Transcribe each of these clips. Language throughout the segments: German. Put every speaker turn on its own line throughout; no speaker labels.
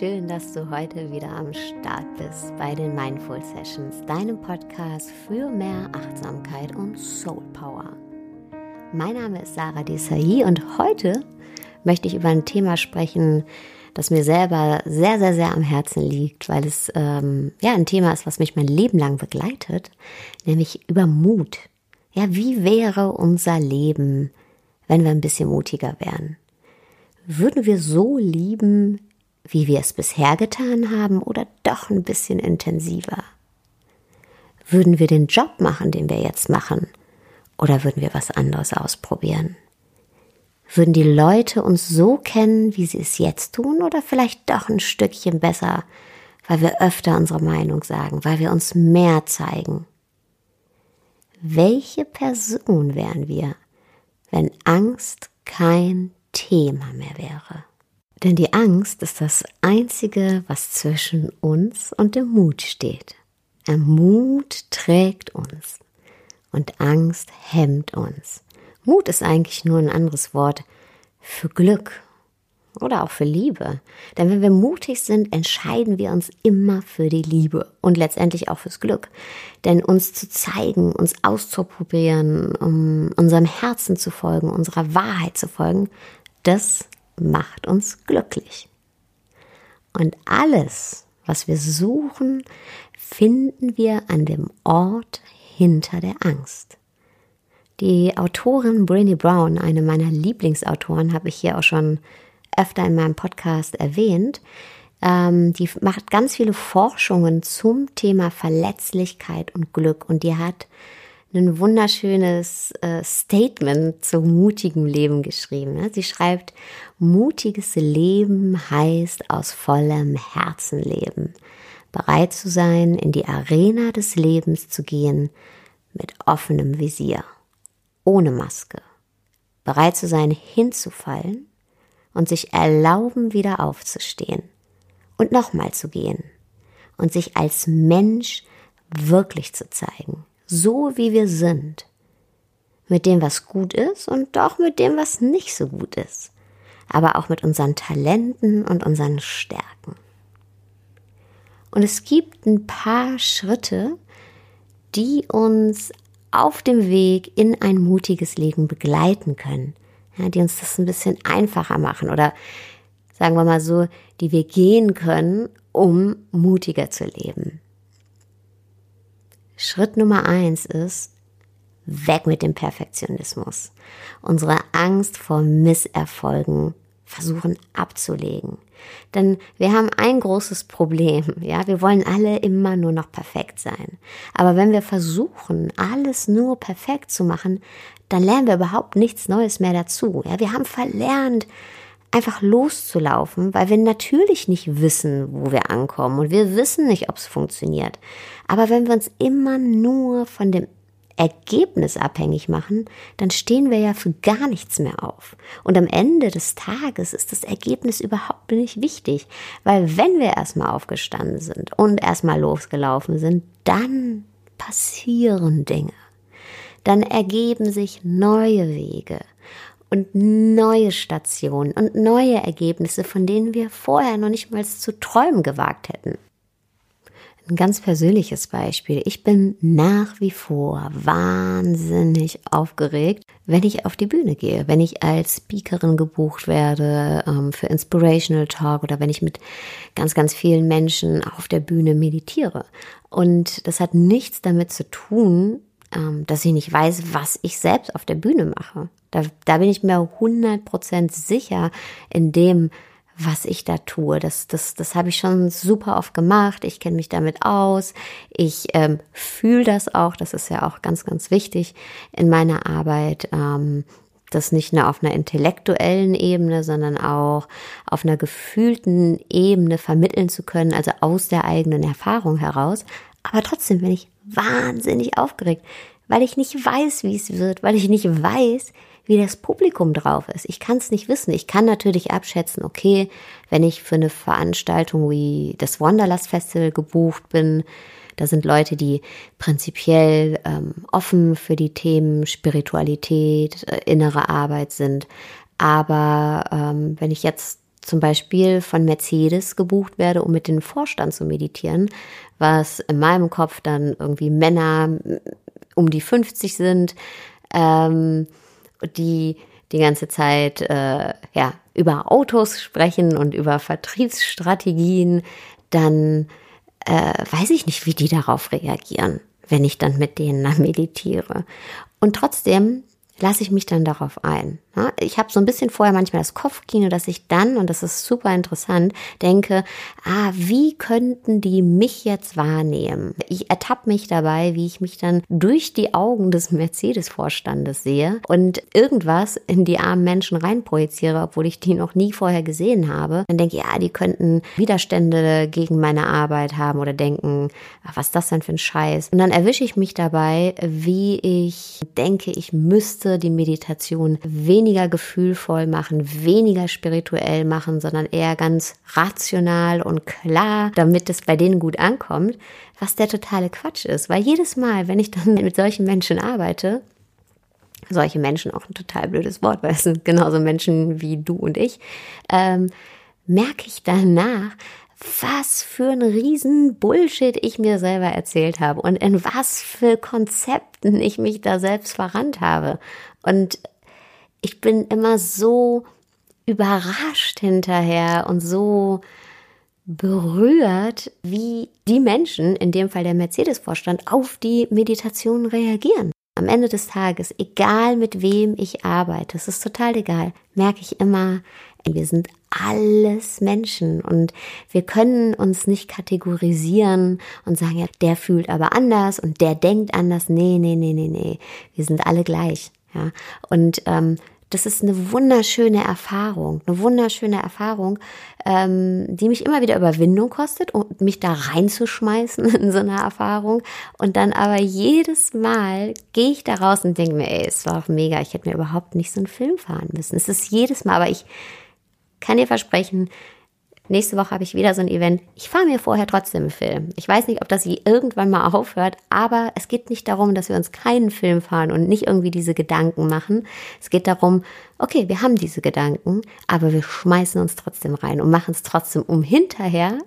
schön, dass du heute wieder am Start bist bei den Mindful Sessions, deinem Podcast für mehr Achtsamkeit und Soul Power. Mein Name ist Sarah Desai und heute möchte ich über ein Thema sprechen, das mir selber sehr, sehr, sehr am Herzen liegt, weil es ein Thema ist, was mich mein Leben lang begleitet, nämlich über Mut. Ja, wie wäre unser Leben, wenn wir ein bisschen mutiger wären? Würden wir so lieben, wie wir es bisher getan haben, oder doch ein bisschen intensiver? Würden wir den Job machen, den wir jetzt machen, oder würden wir was anderes ausprobieren? Würden die Leute uns so kennen, wie sie es jetzt tun, oder vielleicht doch ein Stückchen besser, weil wir öfter unsere Meinung sagen, weil wir uns mehr zeigen? Welche Person wären wir, wenn Angst kein Thema mehr wäre? Denn die Angst ist das Einzige, was zwischen uns und dem Mut steht. Der Mut trägt uns und Angst hemmt uns. Mut ist eigentlich nur ein anderes Wort für Glück oder auch für Liebe. Denn wenn wir mutig sind, entscheiden wir uns immer für die Liebe und letztendlich auch fürs Glück. Denn uns zu zeigen, uns auszuprobieren, um unserem Herzen zu folgen, unserer Wahrheit zu folgen, das macht uns glücklich. Und alles, was wir suchen, finden wir an dem Ort hinter der Angst. Die Autorin Brené Brown, eine meiner Lieblingsautoren, habe ich hier auch schon öfter in meinem Podcast erwähnt, die macht ganz viele Forschungen zum Thema Verletzlichkeit und Glück, und die hat ein wunderschönes Statement zu mutigem Leben geschrieben. Sie schreibt: Mutiges Leben heißt aus vollem Herzen leben, bereit zu sein, in die Arena des Lebens zu gehen mit offenem Visier, ohne Maske, bereit zu sein, hinzufallen und sich erlauben, wieder aufzustehen und nochmal zu gehen und sich als Mensch wirklich zu zeigen, so wie wir sind, mit dem, was gut ist und auch mit dem, was nicht so gut ist, aber auch mit unseren Talenten und unseren Stärken. Und es gibt ein paar Schritte, die uns auf dem Weg in ein mutiges Leben begleiten können, ja, die uns das ein bisschen einfacher machen oder sagen wir mal so, die wir gehen können, um mutiger zu leben. Schritt Nummer 1 ist: weg mit dem Perfektionismus. Unsere Angst vor Misserfolgen versuchen abzulegen. Denn wir haben ein großes Problem, ja, wir wollen alle immer nur noch perfekt sein. Aber wenn wir versuchen, alles nur perfekt zu machen, dann lernen wir überhaupt nichts Neues mehr dazu. Ja, wir haben verlernt, einfach loszulaufen, weil wir natürlich nicht wissen, wo wir ankommen, und wir wissen nicht, ob es funktioniert. Aber wenn wir uns immer nur von dem Ergebnis abhängig machen, dann stehen wir ja für gar nichts mehr auf. Und am Ende des Tages ist das Ergebnis überhaupt nicht wichtig, weil wenn wir erstmal aufgestanden sind und erstmal losgelaufen sind, dann passieren Dinge. Dann ergeben sich neue Wege und neue Stationen und neue Ergebnisse, von denen wir vorher noch nicht mal zu träumen gewagt hätten. Ein ganz persönliches Beispiel: Ich bin nach wie vor wahnsinnig aufgeregt, wenn ich auf die Bühne gehe, wenn ich als Speakerin gebucht werde für Inspirational Talk oder wenn ich mit ganz, ganz vielen Menschen auf der Bühne meditiere. Und das hat nichts damit zu tun, dass ich nicht weiß, was ich selbst auf der Bühne mache. Da bin ich mir 100% sicher in dem, was ich da tue. Das habe ich schon super oft gemacht. Ich kenne mich damit aus. Ich fühle das auch. Das ist ja auch ganz, ganz wichtig in meiner Arbeit, das nicht nur auf einer intellektuellen Ebene, sondern auch auf einer gefühlten Ebene vermitteln zu können, also aus der eigenen Erfahrung heraus. Aber trotzdem bin ich wahnsinnig aufgeregt, weil ich nicht weiß, wie es wird, weil ich nicht weiß, wie das Publikum drauf ist. Ich kann es nicht wissen. Ich kann natürlich abschätzen, okay, wenn ich für eine Veranstaltung wie das Wanderlust Festival gebucht bin, da sind Leute, die prinzipiell offen für die Themen Spiritualität, innere Arbeit sind. Aber wenn ich jetzt zum Beispiel von Mercedes gebucht werde, um mit dem Vorstand zu meditieren, was in meinem Kopf dann irgendwie Männer um die 50 sind, die die ganze Zeit über Autos sprechen und über Vertriebsstrategien, dann weiß ich nicht, wie die darauf reagieren, wenn ich dann mit denen meditiere. Und trotzdem lasse ich mich dann darauf ein. Ich habe so ein bisschen vorher manchmal das Kopfkino, dass ich dann, und das ist super interessant, denke, wie könnten die mich jetzt wahrnehmen? Ich ertappe mich dabei, wie ich mich dann durch die Augen des Mercedes-Vorstandes sehe und irgendwas in die armen Menschen reinprojiziere, obwohl ich die noch nie vorher gesehen habe. Dann denke ich, die könnten Widerstände gegen meine Arbeit haben oder denken, was ist das denn für ein Scheiß? Und dann erwische ich mich dabei, wie ich denke, ich müsste die Meditation weniger gefühlvoll machen, weniger spirituell machen, sondern eher ganz rational und klar, damit es bei denen gut ankommt, was der totale Quatsch ist. Weil jedes Mal, wenn ich dann mit solchen Menschen arbeite, solche Menschen, auch ein total blödes Wort, weil es sind genauso Menschen wie du und ich, merke ich danach, was für ein riesen Bullshit ich mir selber erzählt habe und in was für Konzepten ich mich da selbst verrannt habe. Und ich bin immer so überrascht hinterher und so berührt, wie die Menschen, in dem Fall der Mercedes-Vorstand, auf die Meditation reagieren. Am Ende des Tages, egal mit wem ich arbeite, es ist total egal, merke ich immer, wir sind alles Menschen und wir können uns nicht kategorisieren und sagen, ja, der fühlt aber anders und der denkt anders. Nee. Wir sind alle gleich. Ja, und das ist eine wunderschöne Erfahrung, die mich immer wieder Überwindung kostet, und mich da reinzuschmeißen in so eine Erfahrung. Und dann aber jedes Mal gehe ich da raus und denke mir, es war auch mega, ich hätte mir überhaupt nicht so einen Film fahren müssen. Es ist jedes Mal, aber ich kann dir versprechen, nächste Woche habe ich wieder so ein Event. Ich fahre mir vorher trotzdem einen Film. Ich weiß nicht, ob das irgendwann mal aufhört, aber es geht nicht darum, dass wir uns keinen Film fahren und nicht irgendwie diese Gedanken machen. Es geht darum, okay, wir haben diese Gedanken, aber wir schmeißen uns trotzdem rein und machen es trotzdem, um hinterher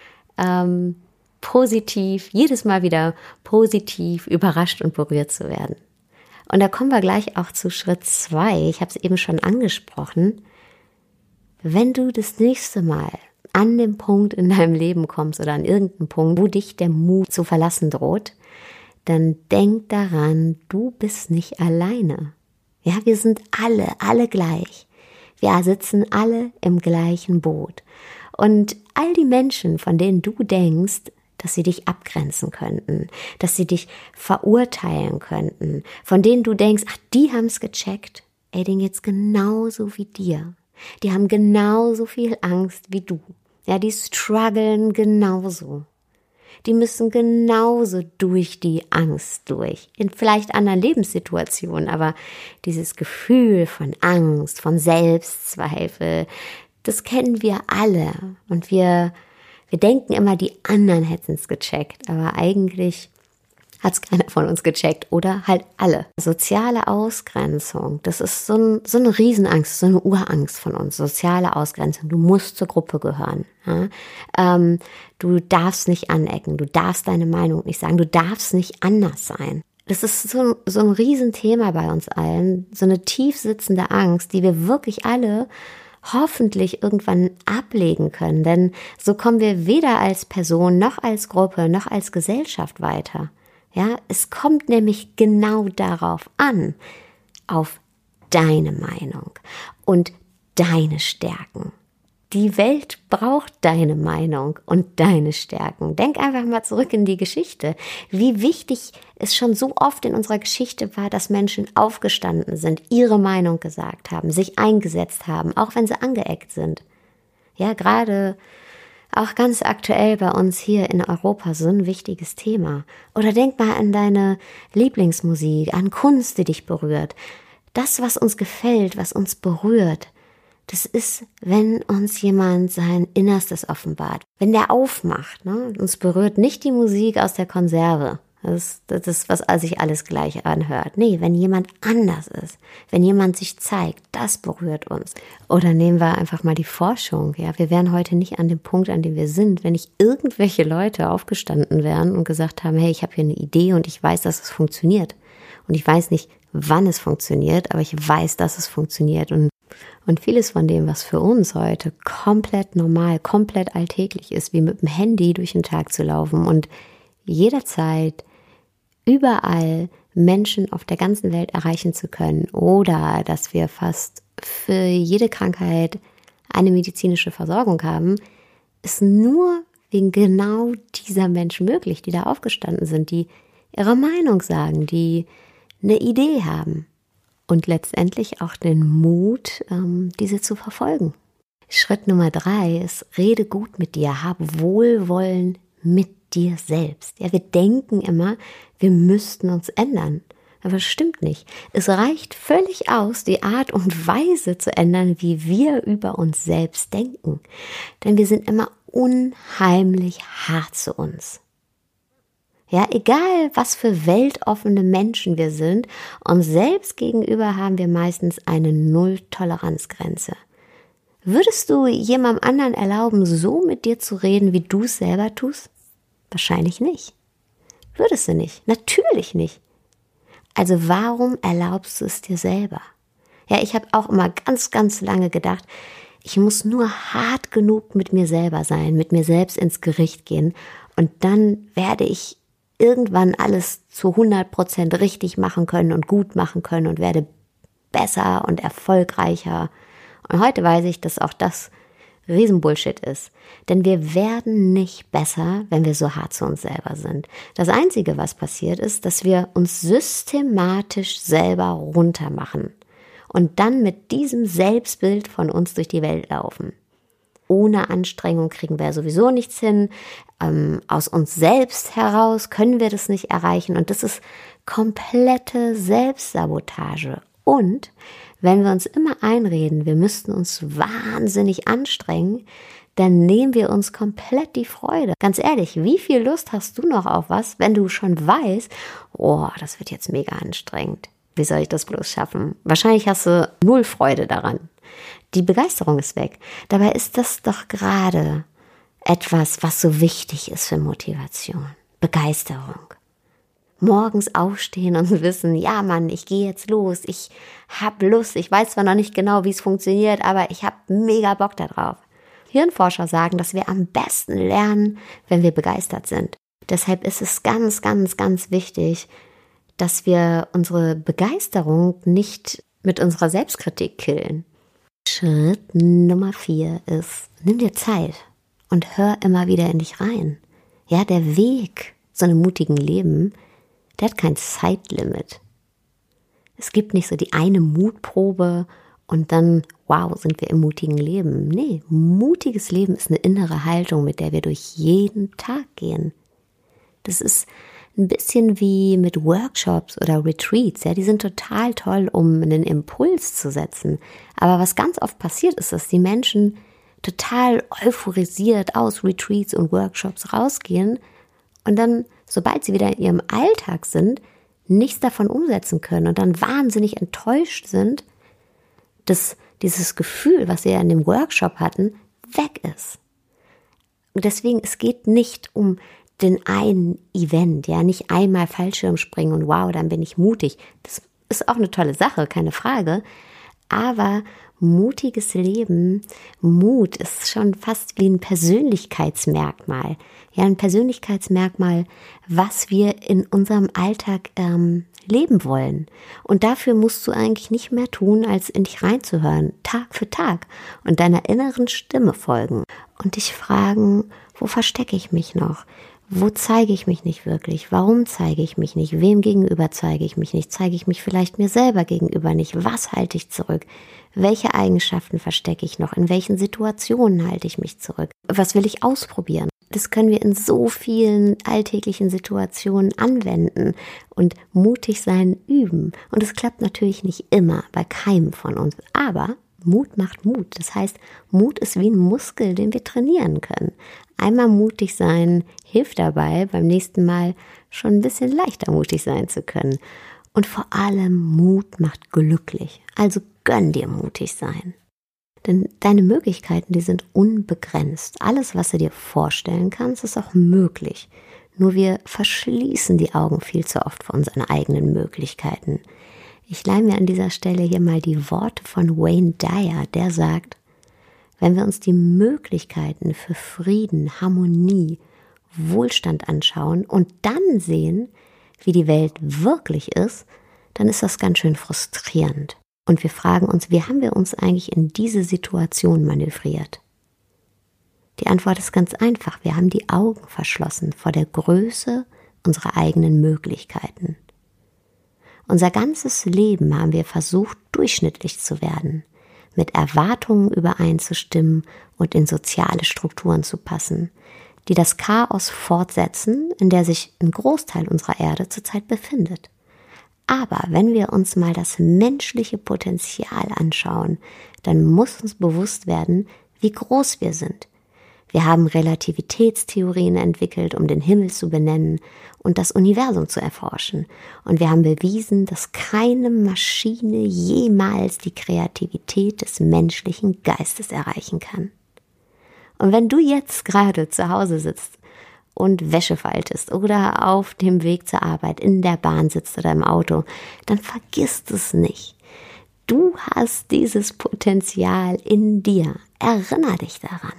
positiv, jedes Mal wieder positiv überrascht und berührt zu werden. Und da kommen wir gleich auch zu Schritt 2. Ich habe es eben schon angesprochen. Wenn du das nächste Mal an den Punkt in deinem Leben kommst oder an irgendeinen Punkt, wo dich der Mut zu verlassen droht, dann denk daran, du bist nicht alleine. Ja, wir sind alle gleich. Wir sitzen alle im gleichen Boot. Und all die Menschen, von denen du denkst, dass sie dich abgrenzen könnten, dass sie dich verurteilen könnten, von denen du denkst, die haben es gecheckt, denen geht's genauso wie dir. Die haben genauso viel Angst wie du. Ja, die strugglen genauso. Die müssen genauso durch die Angst durch. In vielleicht anderen Lebenssituationen, aber dieses Gefühl von Angst, von Selbstzweifel, das kennen wir alle. Und wir denken immer, die anderen hätten es gecheckt, aber eigentlich hat es keiner von uns gecheckt oder halt alle. Soziale Ausgrenzung, das ist so eine Riesenangst, so eine Urangst von uns. Soziale Ausgrenzung, du musst zur Gruppe gehören. Ja? Du darfst nicht anecken, du darfst deine Meinung nicht sagen, du darfst nicht anders sein. Das ist so ein Riesenthema bei uns allen, so eine tief sitzende Angst, die wir wirklich alle hoffentlich irgendwann ablegen können. Denn so kommen wir weder als Person noch als Gruppe noch als Gesellschaft weiter. Ja, es kommt nämlich genau darauf an, auf deine Meinung und deine Stärken. Die Welt braucht deine Meinung und deine Stärken. Denk einfach mal zurück in die Geschichte. Wie wichtig es schon so oft in unserer Geschichte war, dass Menschen aufgestanden sind, ihre Meinung gesagt haben, sich eingesetzt haben, auch wenn sie angeeckt sind. Ja, gerade auch ganz aktuell bei uns hier in Europa so ein wichtiges Thema. Oder denk mal an deine Lieblingsmusik, an Kunst, die dich berührt. Das, was uns gefällt, was uns berührt, das ist, wenn uns jemand sein Innerstes offenbart. Wenn der aufmacht, ne? Uns berührt nicht die Musik aus der Konserve. Das ist, was sich alles gleich anhört. Nee, wenn jemand anders ist, wenn jemand sich zeigt, das berührt uns. Oder nehmen wir einfach mal die Forschung. Ja, wir wären heute nicht an dem Punkt, an dem wir sind, wenn nicht irgendwelche Leute aufgestanden wären und gesagt haben, hey, ich habe hier eine Idee und ich weiß, dass es funktioniert. Und ich weiß nicht, wann es funktioniert, aber ich weiß, dass es funktioniert. Und vieles von dem, was für uns heute komplett normal, komplett alltäglich ist, wie mit dem Handy durch den Tag zu laufen und jederzeit überall Menschen auf der ganzen Welt erreichen zu können oder dass wir fast für jede Krankheit eine medizinische Versorgung haben, ist nur wegen genau dieser Menschen möglich, die da aufgestanden sind, die ihre Meinung sagen, die eine Idee haben und letztendlich auch den Mut, diese zu verfolgen. Schritt Nummer 3 ist, rede gut mit dir, hab Wohlwollen mit dir selbst. Ja, wir denken immer, wir müssten uns ändern. Aber das stimmt nicht. Es reicht völlig aus, die Art und Weise zu ändern, wie wir über uns selbst denken. Denn wir sind immer unheimlich hart zu uns. Ja, egal was für weltoffene Menschen wir sind, uns selbst gegenüber haben wir meistens eine Null-Toleranz-Grenze. Würdest du jemandem anderen erlauben, so mit dir zu reden, wie du es selber tust? Wahrscheinlich nicht. Würdest du nicht? Natürlich nicht. Also warum erlaubst du es dir selber? Ja, ich habe auch immer ganz, ganz lange gedacht, ich muss nur hart genug mit mir selber sein, mit mir selbst ins Gericht gehen und dann werde ich irgendwann alles zu 100% richtig machen können und gut machen können und werde besser und erfolgreicher. Und heute weiß ich, dass auch das Riesenbullshit ist. Denn wir werden nicht besser, wenn wir so hart zu uns selber sind. Das Einzige, was passiert, ist, dass wir uns systematisch selber runtermachen und dann mit diesem Selbstbild von uns durch die Welt laufen. Ohne Anstrengung kriegen wir sowieso nichts hin. Aus uns selbst heraus können wir das nicht erreichen. Und das ist komplette Selbstsabotage. Und wenn wir uns immer einreden, wir müssten uns wahnsinnig anstrengen, dann nehmen wir uns komplett die Freude. Ganz ehrlich, wie viel Lust hast du noch auf was, wenn du schon weißt, oh, das wird jetzt mega anstrengend. Wie soll ich das bloß schaffen? Wahrscheinlich hast du null Freude daran. Die Begeisterung ist weg. Dabei ist das doch gerade etwas, was so wichtig ist für Motivation. Begeisterung. Morgens aufstehen und wissen, ja Mann, ich gehe jetzt los, ich habe Lust, ich weiß zwar noch nicht genau, wie es funktioniert, aber ich habe mega Bock darauf. Hirnforscher sagen, dass wir am besten lernen, wenn wir begeistert sind. Deshalb ist es ganz, ganz, ganz wichtig, dass wir unsere Begeisterung nicht mit unserer Selbstkritik killen. Schritt Nummer 4 ist, nimm dir Zeit und hör immer wieder in dich rein. Ja, der Weg zu einem mutigen Leben, der hat kein Zeitlimit. Es gibt nicht so die eine Mutprobe und dann, wow, sind wir im mutigen Leben. Nee, mutiges Leben ist eine innere Haltung, mit der wir durch jeden Tag gehen. Das ist ein bisschen wie mit Workshops oder Retreats. Ja, die sind total toll, um einen Impuls zu setzen. Aber was ganz oft passiert ist, dass die Menschen total euphorisiert aus Retreats und Workshops rausgehen und dann, sobald sie wieder in ihrem Alltag sind, nichts davon umsetzen können und dann wahnsinnig enttäuscht sind, dass dieses Gefühl, was sie ja in dem Workshop hatten, weg ist. Und deswegen, es geht nicht um den einen Event, ja, nicht einmal Fallschirm springen und wow, dann bin ich mutig. Das ist auch eine tolle Sache, keine Frage. Aber mutiges Leben, Mut ist schon fast wie ein Persönlichkeitsmerkmal. Ja, ein Persönlichkeitsmerkmal, was wir in unserem Alltag leben wollen. Und dafür musst du eigentlich nicht mehr tun, als in dich reinzuhören, Tag für Tag und deiner inneren Stimme folgen und dich fragen, wo verstecke ich mich noch? Wo zeige ich mich nicht wirklich? Warum zeige ich mich nicht? Wem gegenüber zeige ich mich nicht? Zeige ich mich vielleicht mir selber gegenüber nicht? Was halte ich zurück? Welche Eigenschaften verstecke ich noch? In welchen Situationen halte ich mich zurück? Was will ich ausprobieren? Das können wir in so vielen alltäglichen Situationen anwenden und mutig sein üben. Und es klappt natürlich nicht immer bei keinem von uns. Aber Mut macht Mut. Das heißt, Mut ist wie ein Muskel, den wir trainieren können. Einmal mutig sein hilft dabei, beim nächsten Mal schon ein bisschen leichter mutig sein zu können. Und vor allem Mut macht glücklich. Also gönn dir mutig sein. Denn deine Möglichkeiten, die sind unbegrenzt. Alles, was du dir vorstellen kannst, ist auch möglich. Nur wir verschließen die Augen viel zu oft vor unseren eigenen Möglichkeiten. Ich leihe mir an dieser Stelle hier mal die Worte von Wayne Dyer, der sagt, wenn wir uns die Möglichkeiten für Frieden, Harmonie, Wohlstand anschauen und dann sehen, wie die Welt wirklich ist, dann ist das ganz schön frustrierend. Und wir fragen uns, wie haben wir uns eigentlich in diese Situation manövriert? Die Antwort ist ganz einfach. Wir haben die Augen verschlossen vor der Größe unserer eigenen Möglichkeiten. Unser ganzes Leben haben wir versucht, durchschnittlich zu werden, mit Erwartungen übereinzustimmen und in soziale Strukturen zu passen, die das Chaos fortsetzen, in der sich ein Großteil unserer Erde zurzeit befindet. Aber wenn wir uns mal das menschliche Potenzial anschauen, dann muss uns bewusst werden, wie groß wir sind. Wir haben Relativitätstheorien entwickelt, um den Himmel zu benennen und das Universum zu erforschen. Und wir haben bewiesen, dass keine Maschine jemals die Kreativität des menschlichen Geistes erreichen kann. Und wenn du jetzt gerade zu Hause sitzt und Wäsche faltest oder auf dem Weg zur Arbeit in der Bahn sitzt oder im Auto, dann vergiss es nicht. Du hast dieses Potenzial in dir. Erinner dich daran.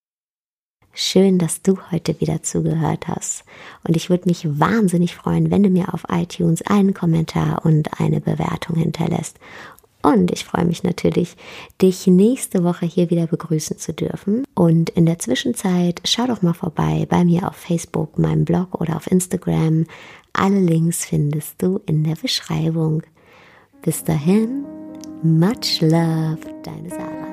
Schön, dass du heute wieder zugehört hast. Und ich würde mich wahnsinnig freuen, wenn du mir auf iTunes einen Kommentar und eine Bewertung hinterlässt. Und ich freue mich natürlich, dich nächste Woche hier wieder begrüßen zu dürfen. Und in der Zwischenzeit schau doch mal vorbei bei mir auf Facebook, meinem Blog oder auf Instagram. Alle Links findest du in der Beschreibung. Bis dahin, much love, deine Sarah.